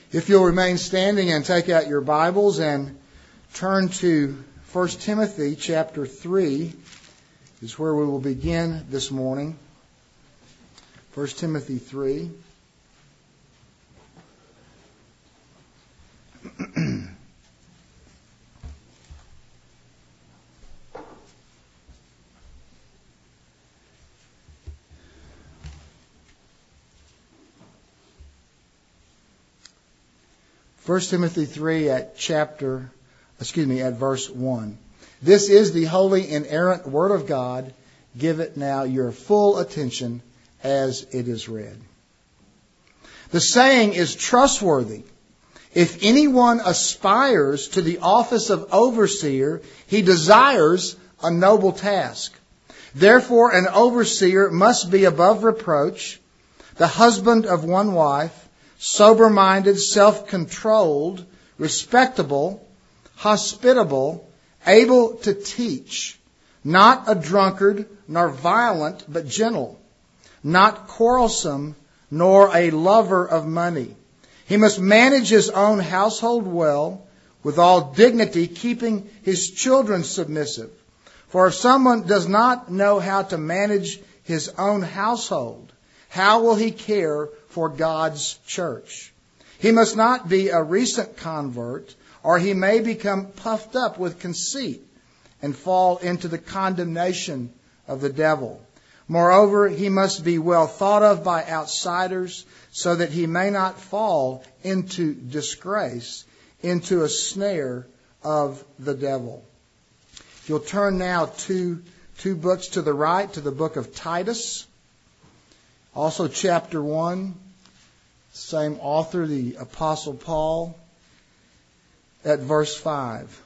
If you'll remain standing and take out your Bibles and turn to 1 Timothy chapter 3 is where we will begin this morning. 1 Timothy 3. First Timothy 3 at verse 1. This is the holy, inerrant Word of God. Give it now your full attention as it is read. The saying is trustworthy. If anyone aspires to the office of overseer, he desires a noble task. Therefore, an overseer must be above reproach, the husband of one wife, sober-minded, self-controlled, respectable, hospitable, able to teach, not a drunkard, nor violent, but gentle, not quarrelsome, nor a lover of money. He must manage his own household well, with all dignity, keeping his children submissive. For if someone does not know how to manage his own household, how will he care for God's church? He must not be a recent convert, or he may become puffed up with conceit and fall into the condemnation of the devil. Moreover, he must be well thought of by outsiders, so that he may not fall into disgrace, into a snare of the devil. If you'll turn now two books to the right, to the book of Titus. Also chapter 1, same author, the Apostle Paul, at verse 5.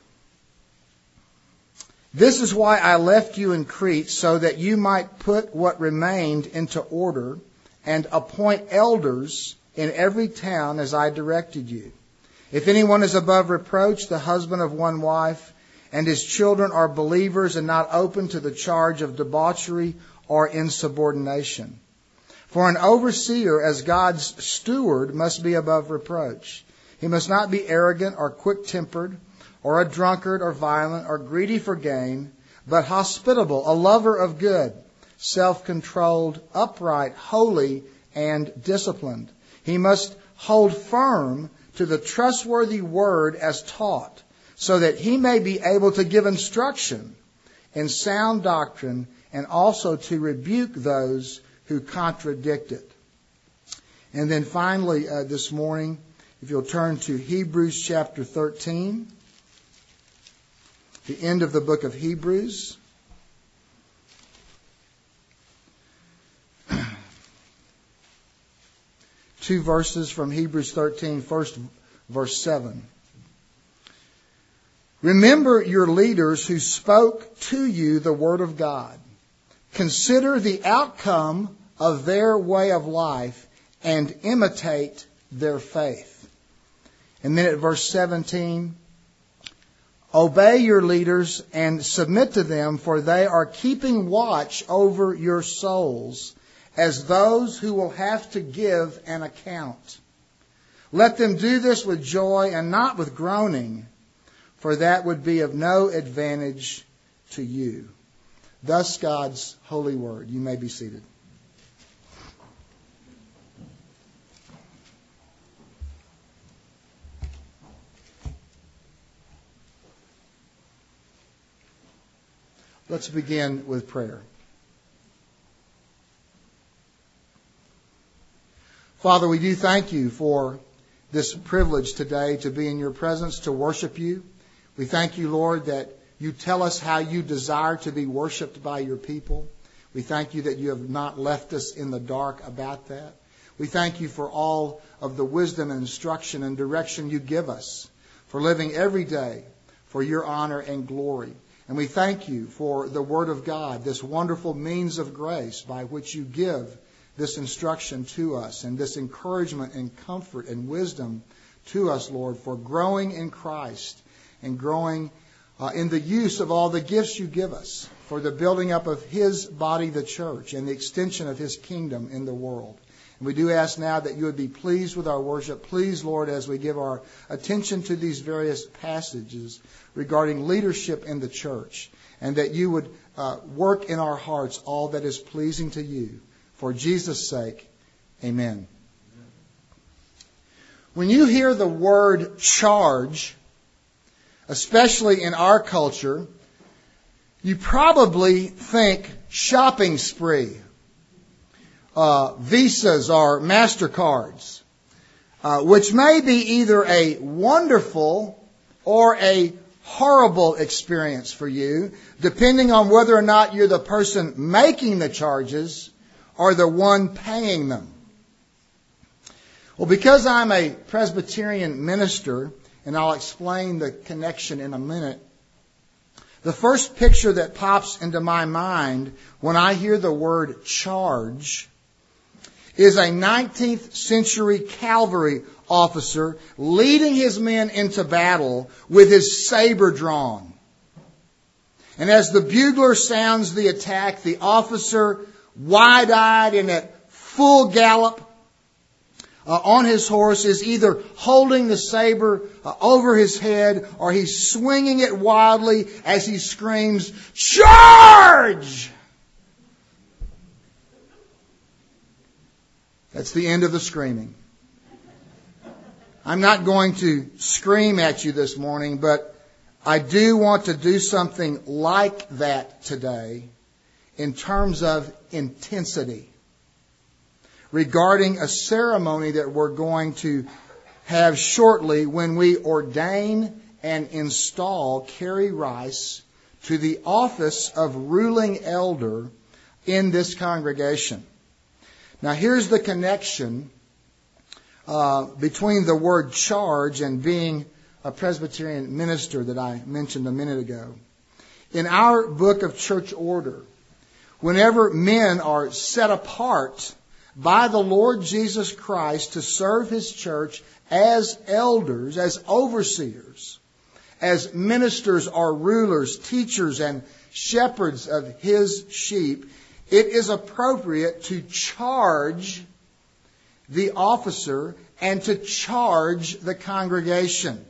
This is why I left you in Crete, so that you might put what remained into order and appoint elders in every town as I directed you. If anyone is above reproach, the husband of one wife, and his children are believers and not open to the charge of debauchery or insubordination. For an overseer, as God's steward, must be above reproach. He must not be arrogant or quick-tempered, or a drunkard or violent or greedy for gain, but hospitable, a lover of good, self-controlled, upright, holy, and disciplined. He must hold firm to the trustworthy word as taught, so that he may be able to give instruction in sound doctrine and also to rebuke those who contradict it. And then finally this morning, if you'll turn to Hebrews chapter 13, the end of the book of Hebrews. Two verses from Hebrews 13, first verse 7. Remember your leaders who spoke to you the word of God. Consider the outcome of their way of life and imitate their faith. And then at verse 17, obey your leaders and submit to them, for they are keeping watch over your souls as those who will have to give an account. Let them do this with joy and not with groaning, for that would be of no advantage to you. Thus God's holy word. You may be seated. Let's begin with prayer. Father, we do thank you for this privilege today to be in your presence, to worship you. We thank you, Lord, that you tell us how you desire to be worshiped by your people. We thank you that you have not left us in the dark about that. We thank you for all of the wisdom and instruction and direction you give us for living every day for your honor and glory. And we thank you for the Word of God, this wonderful means of grace by which you give this instruction to us and this encouragement and comfort and wisdom to us, Lord, for growing in Christ and growing in the use of all the gifts you give us for the building up of his body, the church, and the extension of his kingdom in the world. We do ask now that you would be pleased with our worship. Please, Lord, as we give our attention to these various passages regarding leadership in the church, and that you would work in our hearts all that is pleasing to you. For Jesus' sake, amen. When you hear the word charge, especially in our culture, you probably think shopping spree, Visas or MasterCards, which may be either a wonderful or a horrible experience for you, depending on whether or not you're the person making the charges or the one paying them. Well, because I'm a Presbyterian minister, and I'll explain the connection in a minute, the first picture that pops into my mind when I hear the word charge is a 19th century cavalry officer leading his men into battle with his saber drawn. And as the bugler sounds the attack, the officer, wide-eyed and at full gallop on his horse, is either holding the saber over his head or he's swinging it wildly as he screams, "Charge!" That's the end of the screaming. I'm not going to scream at you this morning, but I do want to do something like that today in terms of intensity regarding a ceremony that we're going to have shortly when we ordain and install Kerry Rice to the office of ruling elder in this congregation. Now, here's the connection between the word charge and being a Presbyterian minister that I mentioned a minute ago. In our book of church order, whenever men are set apart by the Lord Jesus Christ to serve His church as elders, as overseers, as ministers or rulers, teachers and shepherds of His sheep, it is appropriate to charge the officer and to charge the congregation.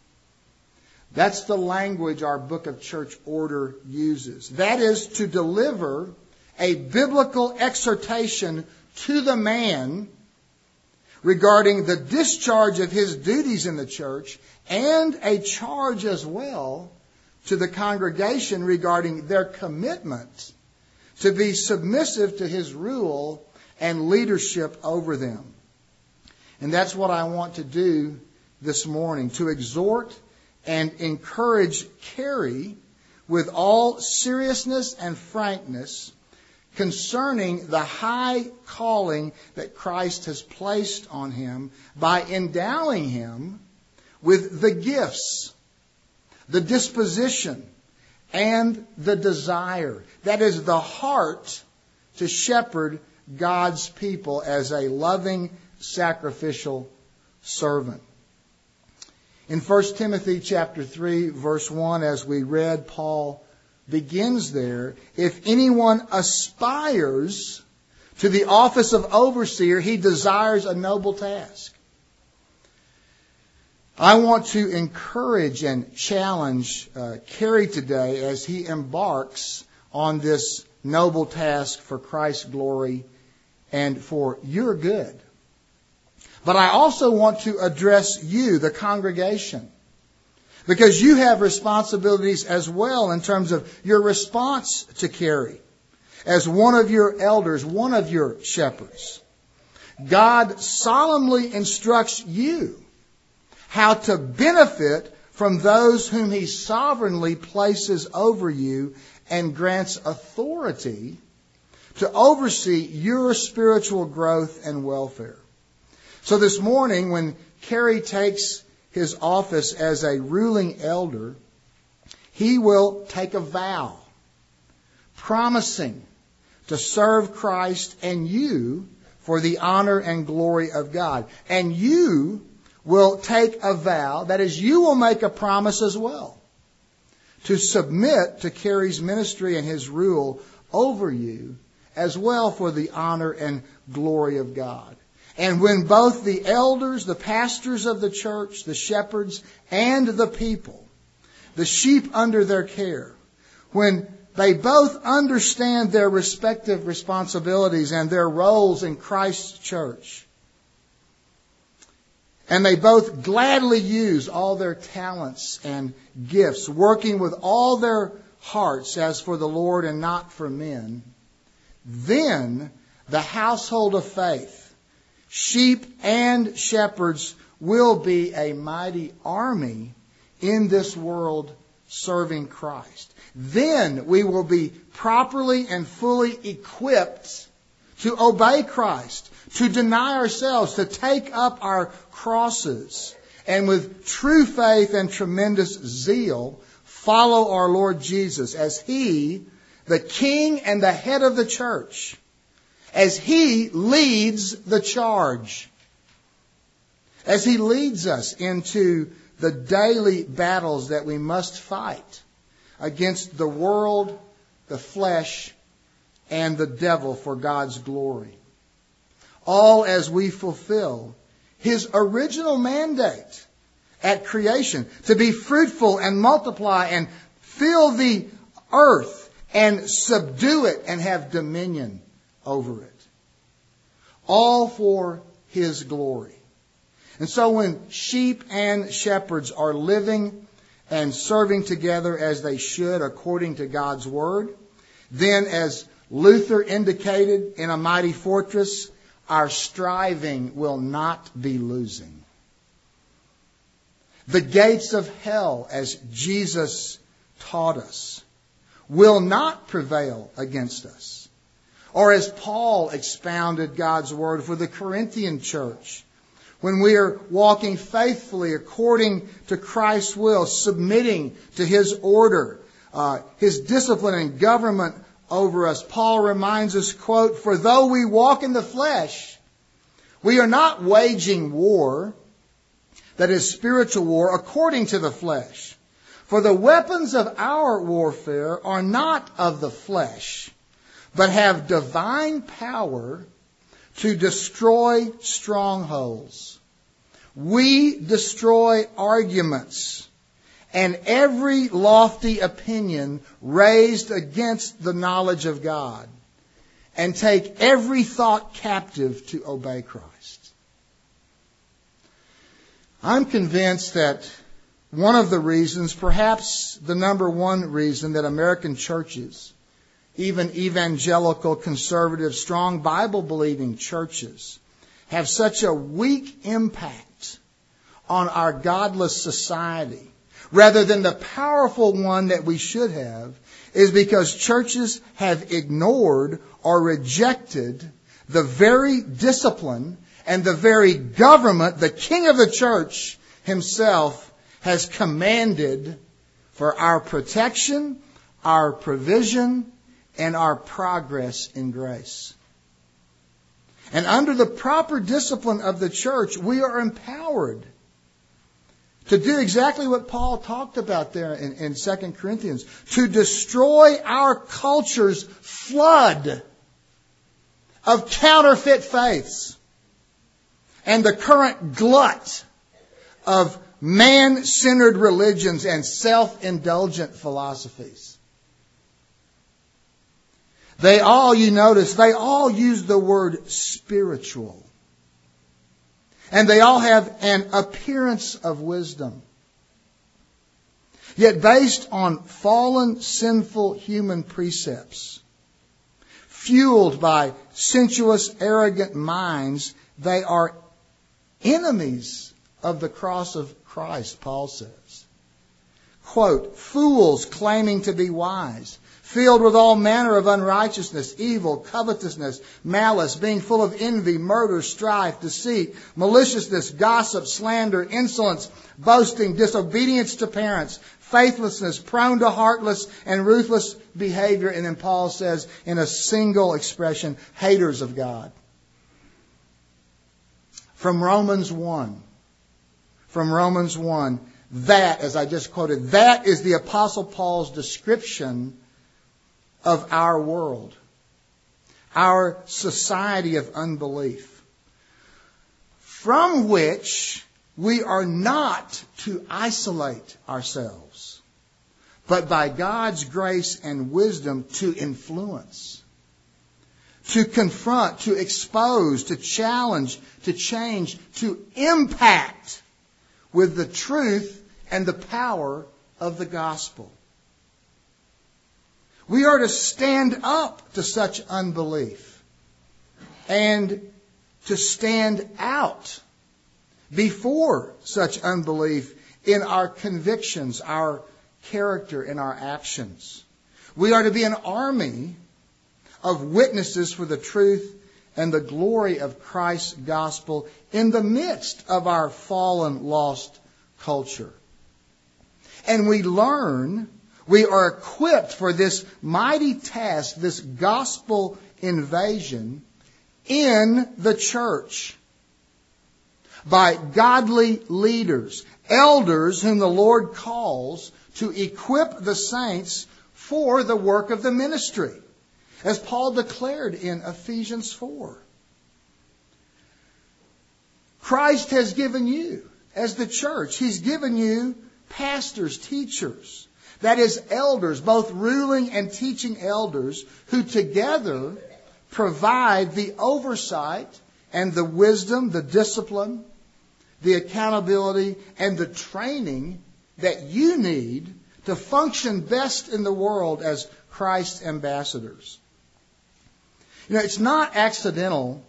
That's the language our book of church order uses. That is to deliver a biblical exhortation to the man regarding the discharge of his duties in the church, and a charge as well to the congregation regarding their commitment to be submissive to his rule and leadership over them. And that's what I want to do this morning, to exhort and encourage Kerry with all seriousness and frankness concerning the high calling that Christ has placed on him by endowing him with the gifts, the disposition, and the desire. That is the heart to shepherd God's people as a loving, sacrificial servant. In 1 Timothy chapter 3, verse 1, as we read, Paul begins there, if anyone aspires to the office of overseer, he desires a noble task. I want to encourage and challenge Kerry today as he embarks on this noble task for Christ's glory and for your good. But I also want to address you, the congregation, because you have responsibilities as well in terms of your response to Kerry as one of your elders, one of your shepherds. God solemnly instructs you how to benefit from those whom He sovereignly places over you and grants authority to oversee your spiritual growth and welfare. So this morning, when Kerry takes his office as a ruling elder, he will take a vow, promising to serve Christ and you for the honor and glory of God. And you will take a vow, that is, you will make a promise as well, to submit to Kerry's ministry and his rule over you as well for the honor and glory of God. And when both the elders, the pastors of the church, the shepherds, and the people, the sheep under their care, when they both understand their respective responsibilities and their roles in Christ's church, and they both gladly use all their talents and gifts, working with all their hearts as for the Lord and not for men, then the household of faith, sheep and shepherds, will be a mighty army in this world serving Christ. Then we will be properly and fully equipped to obey Christ, to deny ourselves, to take up our crosses, and with true faith and tremendous zeal, follow our Lord Jesus as He, the King and the head of the church, as He leads the charge, as He leads us into the daily battles that we must fight against the world, the flesh, and the devil for God's glory. All as we fulfill His original mandate at creation to be fruitful and multiply and fill the earth and subdue it and have dominion over it. All for His glory. And so when sheep and shepherds are living and serving together as they should according to God's Word, then as Luther indicated in A Mighty Fortress, our striving will not be losing. The gates of hell, as Jesus taught us, will not prevail against us. Or as Paul expounded God's Word for the Corinthian church, when we are walking faithfully according to Christ's will, submitting to His order, His discipline and government over us, Paul reminds us, quote, "For though we walk in the flesh, we are not waging war, that is spiritual war, according to the flesh. For the weapons of our warfare are not of the flesh, but have divine power to destroy strongholds. We destroy arguments and every lofty opinion raised against the knowledge of God, and take every thought captive to obey Christ." I'm convinced that one of the reasons, perhaps the number one reason, that American churches, even evangelical, conservative, strong Bible-believing churches, have such a weak impact on our godless society, rather than the powerful one that we should have, is because churches have ignored or rejected the very discipline and the very government the King of the church Himself has commanded for our protection, our provision, and our progress in grace. And under the proper discipline of the church, we are empowered to do exactly what Paul talked about there in 2 Corinthians, to destroy our culture's flood of counterfeit faiths and the current glut of man-centered religions and self-indulgent philosophies. They all, you notice, they all use the word spiritual. And they all have an appearance of wisdom. Yet based on fallen, sinful human precepts, fueled by sensuous, arrogant minds, they are enemies of the cross of Christ, Paul says. Quote, "Fools claiming to be wise, filled with all manner of unrighteousness, evil, covetousness, malice, being full of envy, murder, strife, deceit, maliciousness, gossip, slander, insolence, boasting, disobedience to parents, faithlessness, prone to heartless and ruthless behavior." And then Paul says in a single expression, haters of God. From Romans 1, that, as I just quoted, that is the Apostle Paul's description of our world, our society of unbelief. from which we are not to isolate ourselves, but by God's grace and wisdom to influence, to confront, to expose, to challenge, to change, to impact with the truth and the power of the gospel. We are to stand up to such unbelief and to stand out before such unbelief in our convictions, our character, and our actions. We are to be an army of witnesses for the truth and the glory of Christ's gospel in the midst of our fallen, lost culture. And we are equipped for this mighty task, this gospel invasion in the church by godly leaders, elders whom the Lord calls to equip the saints for the work of the ministry, as Paul declared in Ephesians 4. Christ has given you, as the church, He's given you pastors, teachers, that is, elders, both ruling and teaching elders, who together provide the oversight and the wisdom, the discipline, the accountability, and the training that you need to function best in the world as Christ's ambassadors. You know, it's not accidental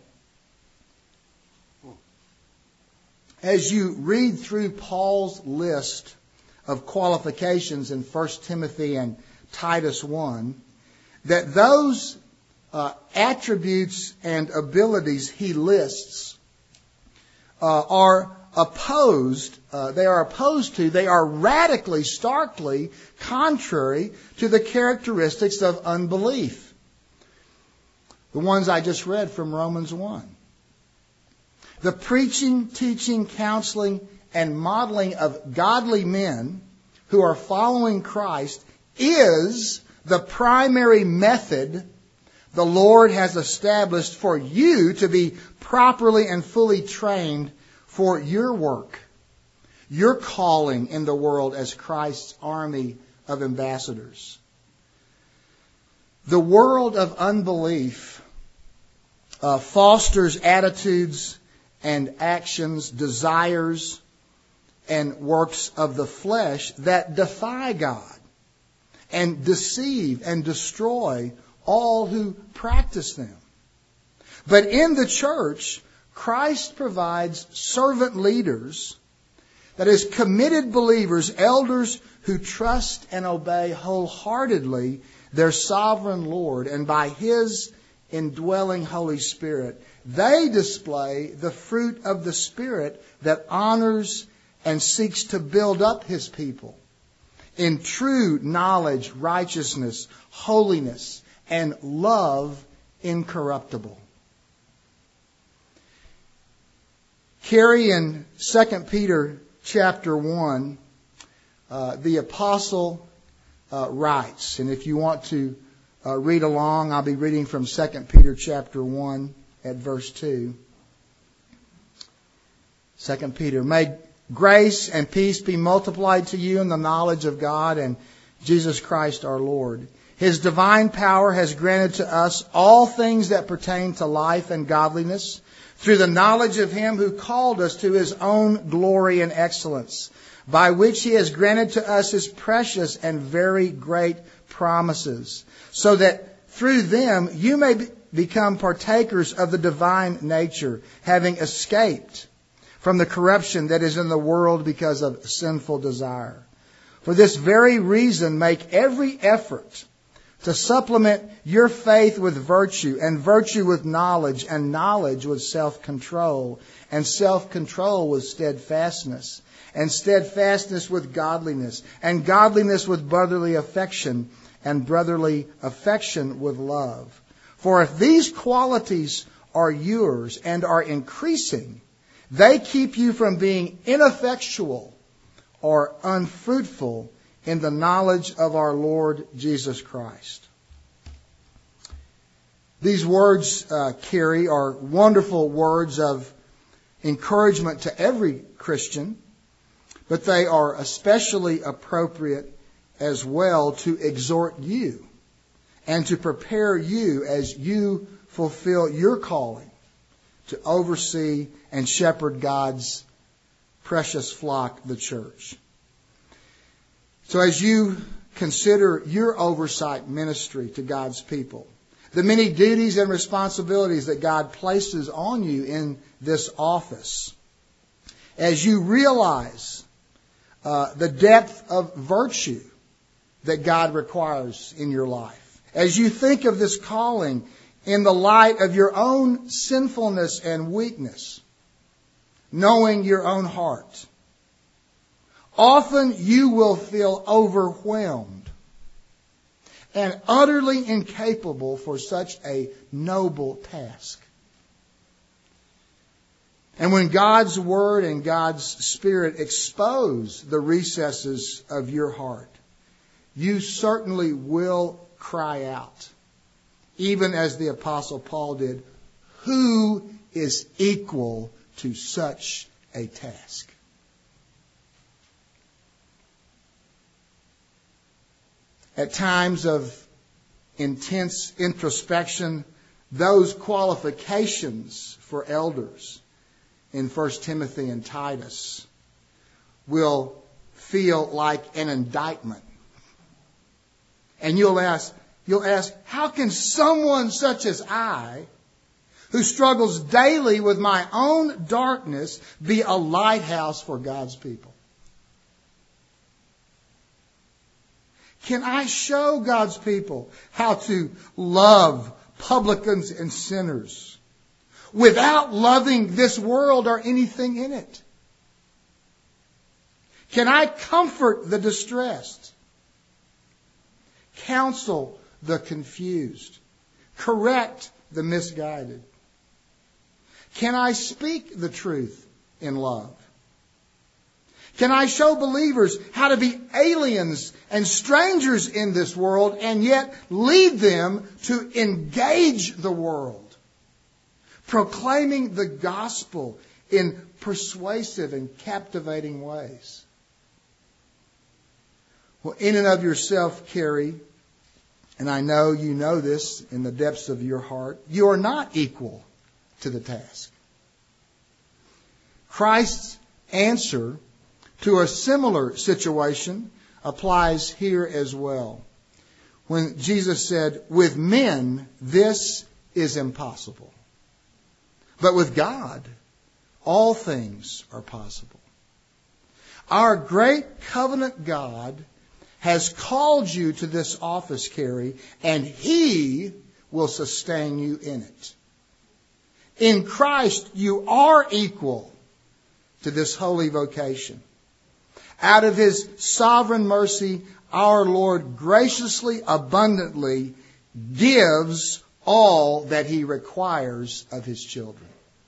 as you read through Paul's list of qualifications in 1 Timothy and Titus 1 that those attributes and abilities he lists are opposed. They are radically, starkly contrary to the characteristics of unbelief. The ones I just read from Romans 1. The preaching, teaching, counseling, and modeling of godly men who are following Christ is the primary method the Lord has established for you to be properly and fully trained for your work, your calling in the world as Christ's army of ambassadors. The world of unbelief fosters attitudes and actions, desires, and works of the flesh that defy God and deceive and destroy all who practice them. But in the church, Christ provides servant leaders, that is, committed believers, elders who trust and obey wholeheartedly their sovereign Lord, and by His indwelling Holy Spirit, they display the fruit of the Spirit that honors and seeks to build up His people in true knowledge, righteousness, holiness, and love incorruptible. Carrie, in 2 Peter chapter 1, the apostle writes, and if you want to read along, I'll be reading from 2 Peter chapter 1 at verse 2. 2 Peter, may grace and peace be multiplied to you in the knowledge of God and Jesus Christ our Lord. His divine power has granted to us all things that pertain to life and godliness through the knowledge of Him who called us to His own glory and excellence, by which He has granted to us His precious and very great promises, so that through them you may become partakers of the divine nature, having escaped from the corruption that is in the world because of sinful desire. For this very reason, make every effort to supplement your faith with virtue, and virtue with knowledge, and knowledge with self-control, and self-control with steadfastness, and steadfastness with godliness, and godliness with brotherly affection, and brotherly affection with love. For if these qualities are yours and are increasing, they keep you from being ineffectual or unfruitful in the knowledge of our Lord Jesus Christ. These words, Carrie, are wonderful words of encouragement to every Christian, but they are especially appropriate as well to exhort you and to prepare you as you fulfill your calling to oversee and shepherd God's precious flock, the church. So as you consider your oversight ministry to God's people, the many duties and responsibilities that God places on you in this office, as you realize the depth of virtue that God requires in your life, as you think of this calling in the light of your own sinfulness and weakness, knowing your own heart, often you will feel overwhelmed and utterly incapable for such a noble task. And when God's Word and God's Spirit expose the recesses of your heart, you certainly will cry out, even as the Apostle Paul did, who is equal to such a task? At times of intense introspection, those qualifications for elders in 1 Timothy and Titus will feel like an indictment. And you'll ask, how can someone such as I, who struggles daily with my own darkness, be a lighthouse for God's people? Can I show God's people how to love publicans and sinners without loving this world or anything in it? Can I comfort the distressed, counsel the confused, correct the misguided? Can I speak the truth in love? Can I show believers how to be aliens and strangers in this world and yet lead them to engage the world, proclaiming the gospel in persuasive and captivating ways? Well, in and of yourself, Carrie, and I know you know this in the depths of your heart, you are not equal to the task. Christ's answer to a similar situation applies here as well. When Jesus said, with men, this is impossible. But with God, all things are possible. Our great covenant God has called you to this office, Carrie, and He will sustain you in it. In Christ, you are equal to this holy vocation. Out of His sovereign mercy, our Lord graciously, abundantly gives all that He requires of His children.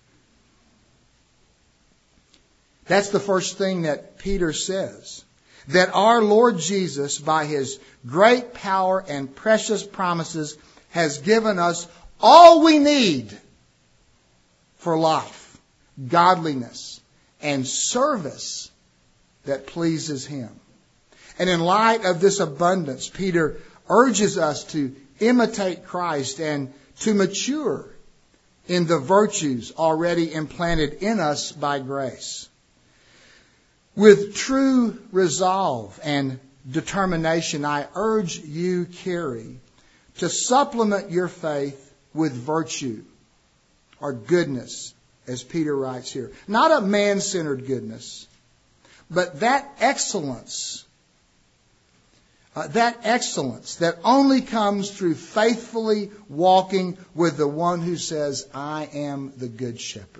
That's the first thing that Peter says. That our Lord Jesus, by His great power and precious promises, has given us all we need for life, godliness, and service that pleases Him. And in light of this abundance, Peter urges us to imitate Christ and to mature in the virtues already implanted in us by grace. With true resolve and determination, I urge you, Carrie, to supplement your faith with virtue or goodness, as Peter writes here. Not a man-centered goodness, but that excellence that only comes through faithfully walking with the one who says, I am the good shepherd.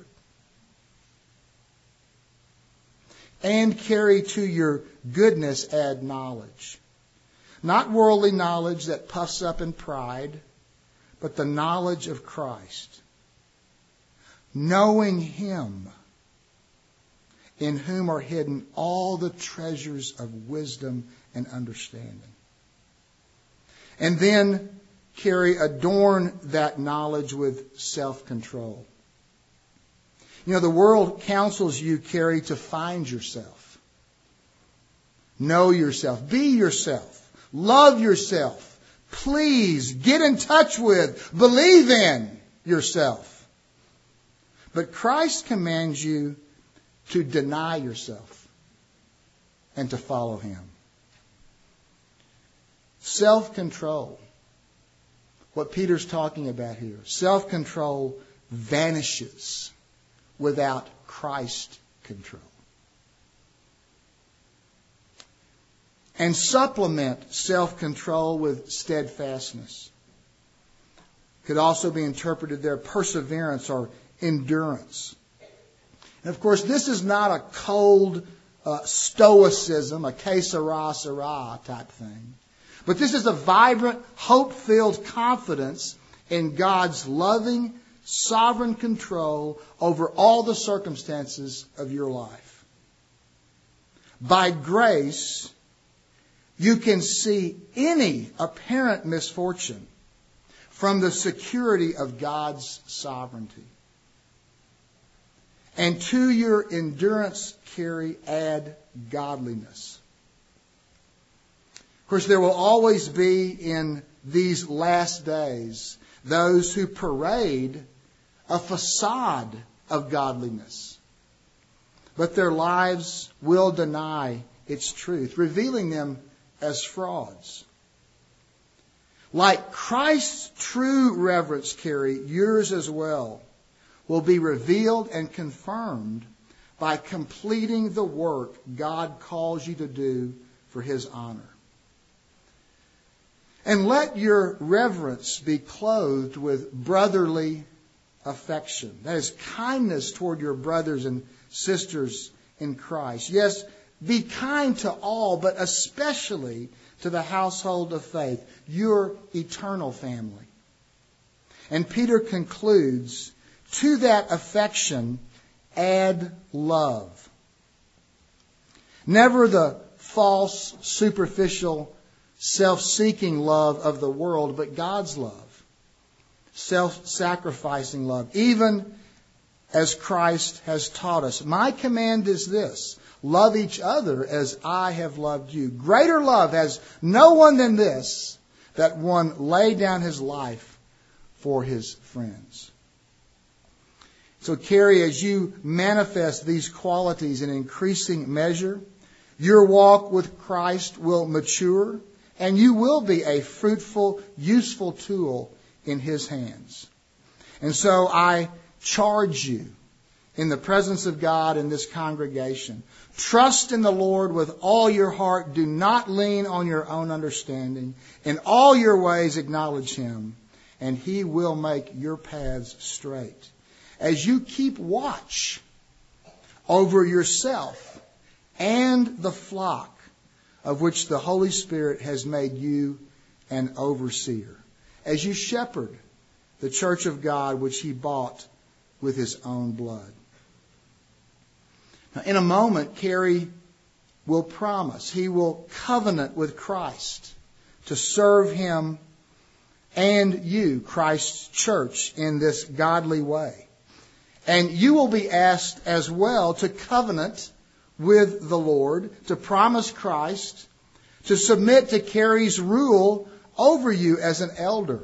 And carry to your goodness add knowledge. Not worldly knowledge that puffs up in pride, but the knowledge of Christ. Knowing Him, in whom are hidden all the treasures of wisdom and understanding. And then, Carrie, adorn that knowledge with self-control. You know, the world counsels you, Carrie, to find yourself. Know yourself. Be yourself. Love yourself. Please get in touch with, believe in yourself. But Christ commands you to deny yourself and to follow Him. Self-control. What Peter's talking about here. Self-control vanishes without Christ control. And supplement self-control with steadfastness. Could also be interpreted there perseverance or endurance. And of course, this is not a cold stoicism, a que sera, sera type thing. But this is a vibrant, hope-filled confidence in God's loving, sovereign control over all the circumstances of your life. By grace, you can see any apparent misfortune from the security of God's sovereignty. And to your endurance, Carrie, add godliness. Of course, there will always be in these last days those who parade a facade of godliness. But their lives will deny its truth, revealing them as frauds. Like Christ's true reverence, Carrie, yours as well will be revealed and confirmed by completing the work God calls you to do for His honor. And let your reverence be clothed with brotherly affection. That is kindness toward your brothers and sisters in Christ. Yes, be kind to all, but especially to the household of faith, your eternal family. And Peter concludes, to that affection, add love. Never the false, superficial, self-seeking love of the world, but God's love. Self-sacrificing love, even as Christ has taught us. My command is this: love each other as I have loved you. Greater love has no one than this, that one lay down his life for his friends. So, Carrie, as you manifest these qualities in increasing measure, your walk with Christ will mature, and you will be a fruitful, useful tool in His hands. And so I charge you in the presence of God in this congregation. Trust in the Lord with all your heart. Do not lean on your own understanding. In all your ways acknowledge Him, and He will make your paths straight. As you keep watch over yourself and the flock of which the Holy Spirit has made you an overseer. As you shepherd the church of God which He bought with His own blood. Now, in a moment, Carrie will promise, he will covenant with Christ to serve Him and you, Christ's church, in this godly way. And you will be asked as well to covenant with the Lord, to promise Christ, to submit to Carrie's rule over you as an elder.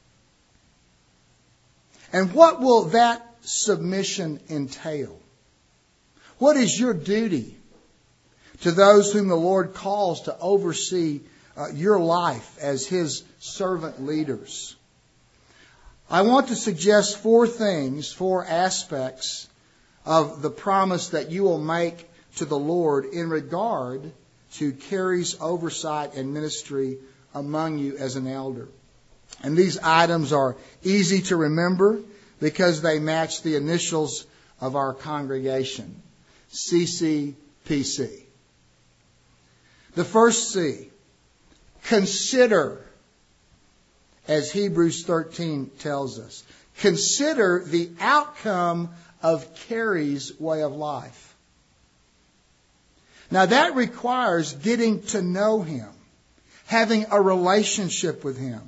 And what will that submission entail? What is your duty to those whom the Lord calls to oversee your life as His servant leaders? I want to suggest four aspects of the promise that you will make to the Lord in regard to Carrie's oversight and ministry among you as an elder. And these items are easy to remember because they match the initials of our congregation, CCPC. The first C, consider, as Hebrews 13 tells us. Consider the outcome of Carrie's way of life. Now that requires getting to know him, having a relationship with him,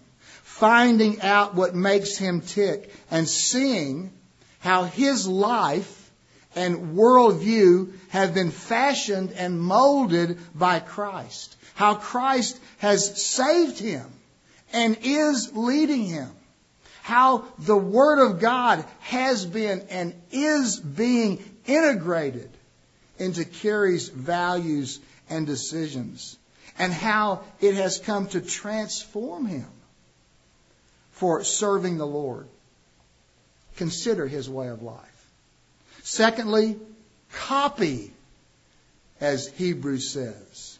finding out what makes him tick, and seeing how his life and worldview have been fashioned and molded by Christ. How Christ has saved him and is leading him. How the Word of God has been and is being integrated into Carey's values and decisions. And how it has come to transform him for serving the Lord. Consider his way of life. Secondly, copy, as Hebrews says.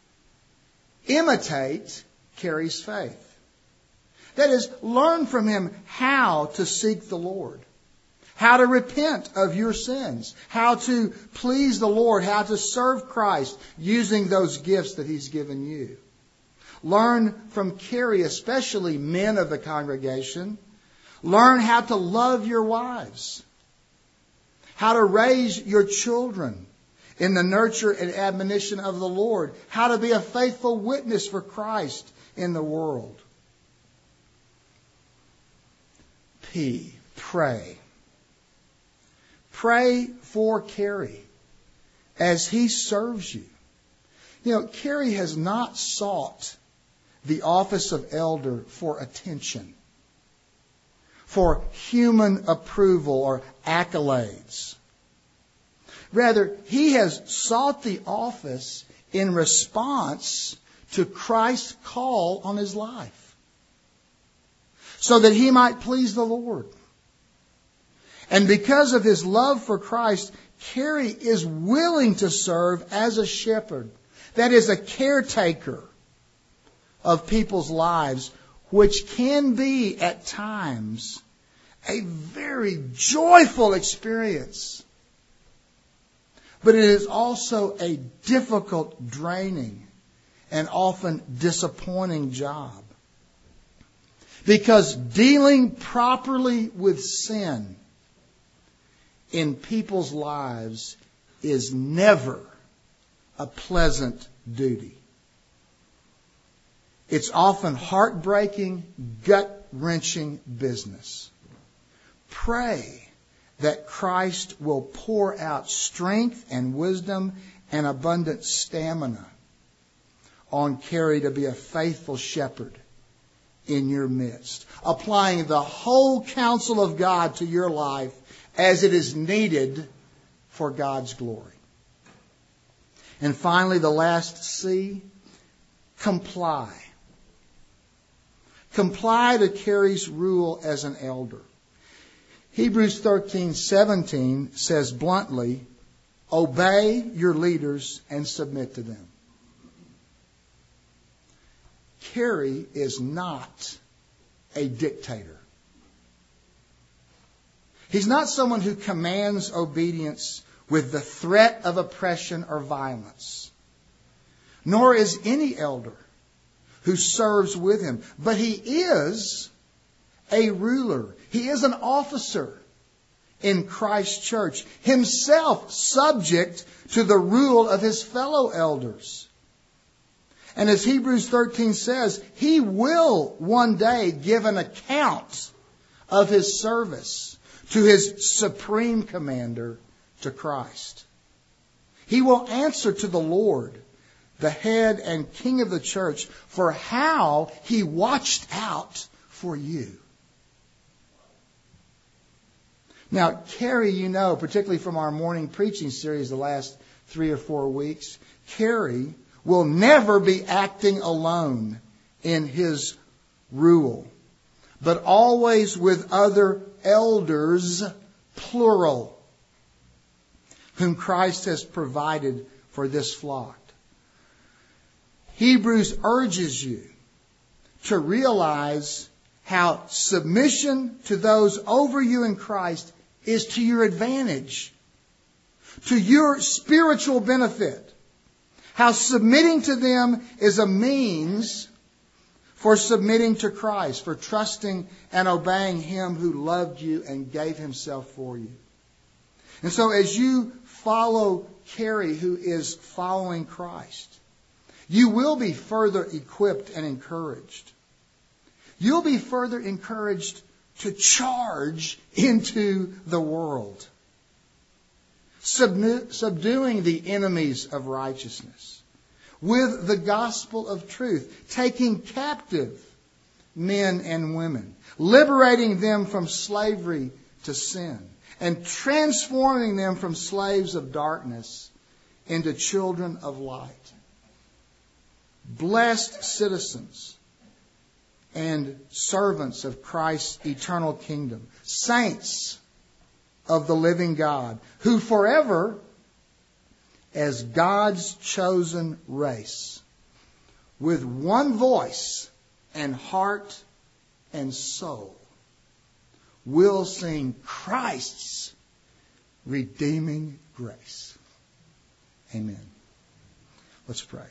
Imitate Carey's faith. That is, learn from him how to seek the Lord, how to repent of your sins, how to please the Lord, how to serve Christ using those gifts that he's given you. Learn from Carey, especially men of the congregation. Learn how to love your wives, how to raise your children in the nurture and admonition of the Lord, how to be a faithful witness for Christ in the world. P, pray. Pray for Carey as he serves you. You know, Carey has not sought the office of elder for attention, for human approval or accolades. Rather, he has sought the office in response to Christ's call on his life, so that he might please the Lord. And because of his love for Christ, Carey is willing to serve as a shepherd. That is, a caretaker of people's lives, which can be at times a very joyful experience. But it is also a difficult, draining, and often disappointing job. Because dealing properly with sin in people's lives is never a pleasant duty. It's often heartbreaking, gut-wrenching business. Pray that Christ will pour out strength and wisdom and abundant stamina on Carey to be a faithful shepherd in your midst, applying the whole counsel of God to your life as it is needed for God's glory. And finally, the last C, comply. Comply to Carey's rule as an elder. Hebrews 13:17 says bluntly, obey your leaders and submit to them. Carey is not a dictator. He's not someone who commands obedience with the threat of oppression or violence. Nor is any elder who serves with him. But he is a ruler. He is an officer in Christ's church, himself subject to the rule of his fellow elders. And as Hebrews 13 says, he will one day give an account of his service to his supreme commander, to Christ. He will answer to the Lord, the head and king of the church, for how he watched out for you. Now, Carey, you know, particularly from our morning preaching series the last 3 or 4 weeks, Carey will never be acting alone in his rule, but always with other elders, plural, whom Christ has provided for this flock. Hebrews urges you to realize how submission to those over you in Christ is to your advantage, to your spiritual benefit. How submitting to them is a means for submitting to Christ, for trusting and obeying Him who loved you and gave Himself for you. And so as you follow Carey, who is following Christ, you will be further equipped and encouraged. You'll be further encouraged to charge into the world. subduing the enemies of righteousness with the gospel of truth, taking captive men and women, liberating them from slavery to sin, and transforming them from slaves of darkness into children of light. Blessed citizens and servants of Christ's eternal kingdom, saints of the living God, who forever, as God's chosen race, with one voice and heart and soul, will sing Christ's redeeming grace. Amen. Let's pray.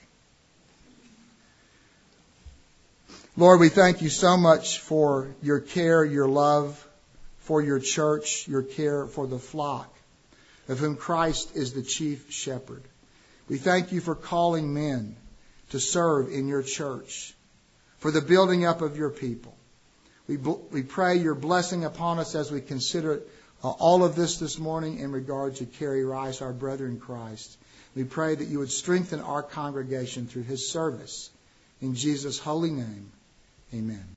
Lord, we thank you so much for your care, your love for your church, your care for the flock, of whom Christ is the chief shepherd. We thank you for calling men to serve in your church, for the building up of your people. We pray your blessing upon us as we consider all of this morning in regard to Kerry Rice, our brother in Christ. We pray that you would strengthen our congregation through his service. In Jesus' holy name, amen.